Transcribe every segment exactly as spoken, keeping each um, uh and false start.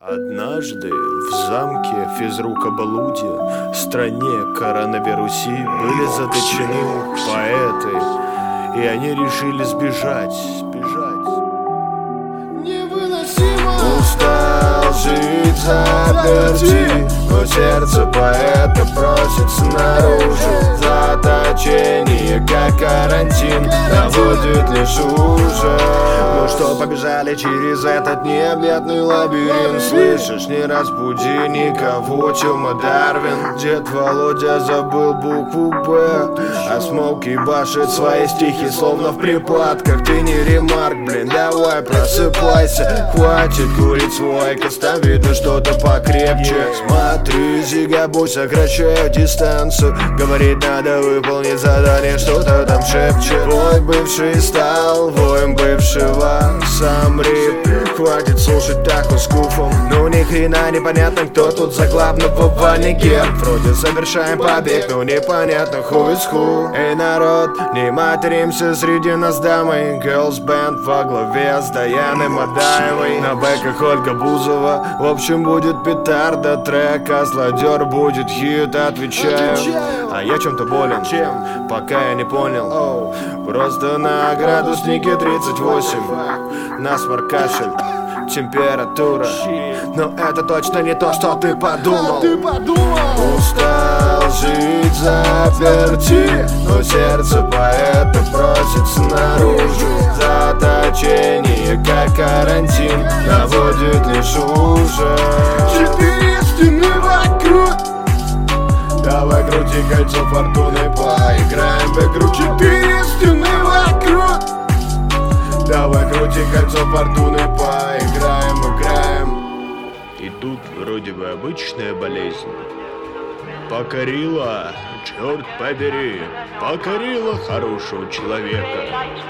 Однажды в замке физрука-балуди, в стране коронавируси, были заточены поэты, и они решили сбежать, сбежать. Невыносимо Устал жить заперти, но сердце поэта просится наружу. Заточение, как карантин, наводит лишь ужас. Ну что, побежали через этот необъятный лабиринт. Слышишь, не разбуди никого, Тёма Дарвин. Дед Володя забыл букву Б, а Смоуки башит свои стихи, словно в припадках. Ты не ремарк, блин, давай просыпайся. Хватит курить свой кос, там видно что-то покрепче. Смотри, зигабу, сокращаю дистанцию. Говорить надо, выполнить задание, что-то там шепчет. Твой бывший стал воем бывшего. Сам рип, хватит слушать Таху с Куфом. Ну ни хрена непонятно, кто тут за главного в вальнике. Вроде завершаем побег, но непонятно who is who. Эй, народ, не материмся, среди нас дамы. Girls Band во главе с Даяной Мадаевой. На бэках Ольга Бузова. В общем, будет петарда, трек, а злодер будет хит, отвечаю. А я чем-то болен, чем? Пока я не понял. oh. Просто на градуснике тридцать восемь. Насморк, кашель, температура. Но это точно не то, что ты подумал. ты подумал? Устал жить заперти, но сердце поэта просится наружу. Заточение, как карантин, наводит лишь ужас. Четыре стены вокруг. Давай крути кольцо фортуны, поиграем в игру. Четыре стены вокруг. Давай крути кольцо фортуны, поиграем, играем. И тут вроде бы обычная болезнь покорила, черт побери, покорила хорошего человека.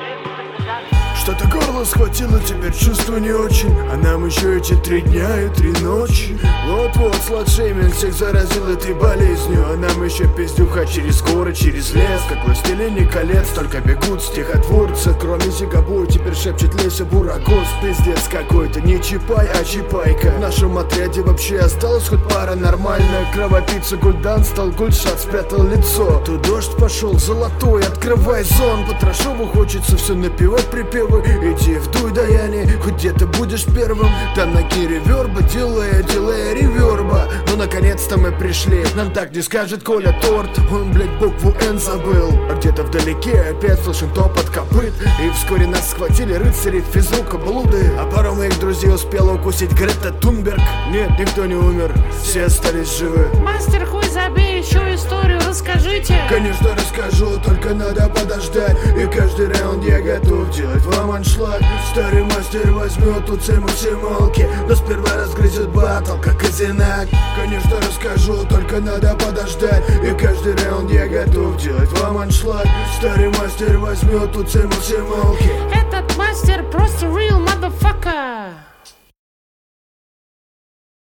Что-то горло схватило, теперь чувство не очень. А нам еще эти три дня и три ночи. Вот-вот сладшейминг всех заразил этой болезнью. А нам еще пиздюха через горы, через лес. Как властелине колец, только бегут стихотворцы. Кроме зигабу, теперь шепчет Леся Бурагос. Пиздец какой-то, не чипай, а чипайка. В нашем отряде вообще осталась хоть пара нормальная. Кровопийца Гульдан стал гульшат, спрятал лицо. Тут дождь пошел золотой, открывай зон. Потрошову хочется все напевать припевы. Иди вдуй, Даяне, хоть где-то будешь первым. Там на гире верба, делая, делая реверба. Но наконец-то мы пришли, нам так не скажет Коля Торт. Он, блять, букву Н забыл. А где-то вдалеке опять слышен топот копыт. И вскоре нас схватили рыцари физрука блуды. А пару моих друзей успела укусить Грета Тунберг. Нет, никто не умер, все остались живы. Мастер, хуй забей, еще историю расскажите. Конечно расскажу, только надо подождать. И каждый раунд я готов делать вам аншлаг. Старый мастер возьмет у цему симолки, но сперва разгрызет батл, как казинак. Конечно расскажу, только надо подождать. И каждый раунд я готов делать вам аншлаг. Старый мастер возьмет у цему симолки. Этот мастер просто real motherfucker.